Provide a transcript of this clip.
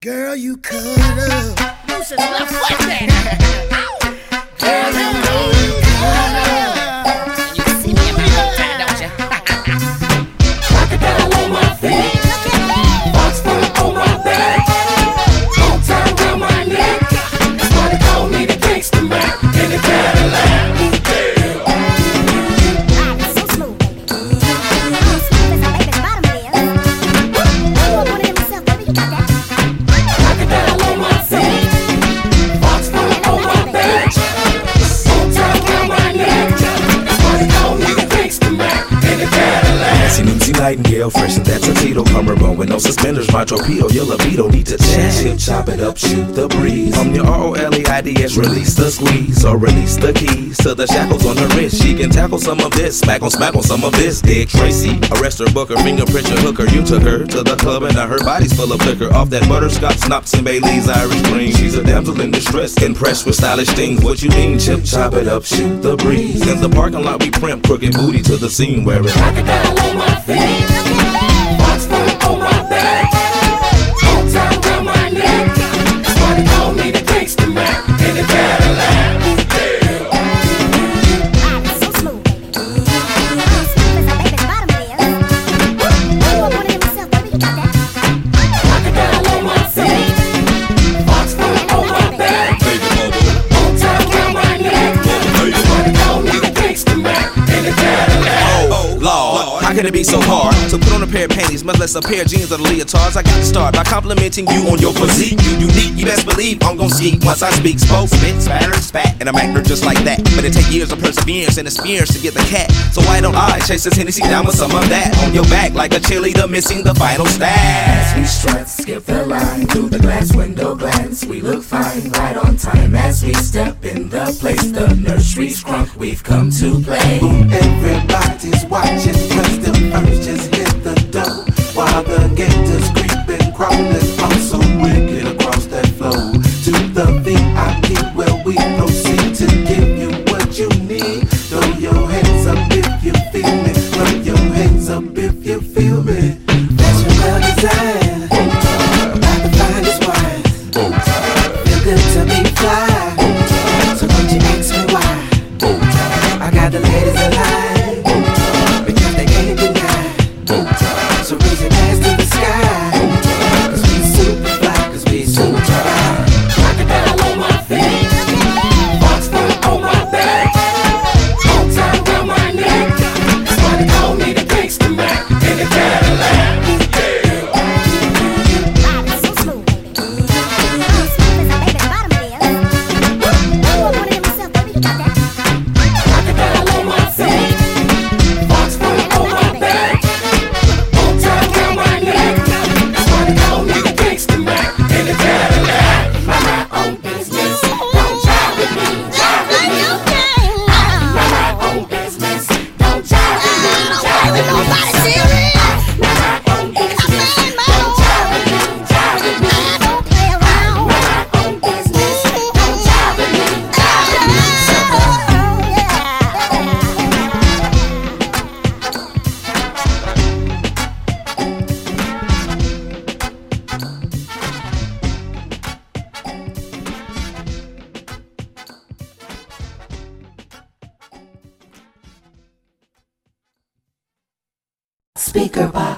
Girl, you cut up. Lucius, left foot there. Girl, you know you cut up. You see me in my own time, don't you? Crocodile on my feet, box front on my back, long time around my neck. Somebody call me the gangster Mac in the Cadillac. Nightingale, fresh in that Tito cummerbund with no suspenders, my torpedo, your libido need to chip, chop it up, shoot the breeze. I'm your ROLEIDS, release the squeeze or release the keys to the shackles on her wrist. She can tackle some of this, smack on some of this. Dick Tracy, arrest her, book her, fingerprint your hooker. You took her to the club and now her body's full of liquor. Off that butterscotch, Snops and Bailey's Irish cream. She's a damsel in distress, impressed with stylish things. What you mean, chip, chop it up, shoot the breeze. In the parking lot we primp, crooked booty to the scene where it's crocodile on my feet. Box front on my back, long time around my neck. Somebody call me the gangster Mac in the Cadillac. Crocodile on my feet, box front on my back, long time around my neck. Somebody call me the gangster Mac in the Cadillac. oh, Lord, how can it be so hard to put on a pair of panties, much less a pair of jeans or the leotards? I got to start by complimenting you on your physique. You unique, you best believe I'm gon' ski once I speak. Spoke, spit, spatter, spat, and I'm acting just like that. But it take years of perseverance and experience to get the cat. So why don't I chase this Hennessy down with some of that on your back like a cheerleader missing the final As stat? we strut, skip the line through the glass window glance. We look fine, right on time as we step in the place. The nursery's crunk, we've come to play. Everybody's watching, cause the first just hit the door. While the gators creeping, crawling, I'm so wicked across that floor. To the VIP where we proceed to give you what you need. Throw your hands up if you feel me. Throw your hands up if you feel me. That's your well design. About to find his wife. Feel good to be fly. So don't you ask me why. I got the ladies alive, because they can't deny. So raise your hands to the sky, cause we super fly, cause we super fly. Crocodile on my feet, box front on my back, long time around my neck. Somebody call me the gangster Mac in the Cadillac. Crocodile on my feet, box front on my back, long time around my neck. Somebody call me the gangster Mac in the Cadillac. Mind my own business, don't jive with me, jive with me. Mind my own business, don't jive with me, jive with me. Mind my own business, don't jive with me, jive with me. Mind my own business, don't jive with me, jive with me. Speaker box.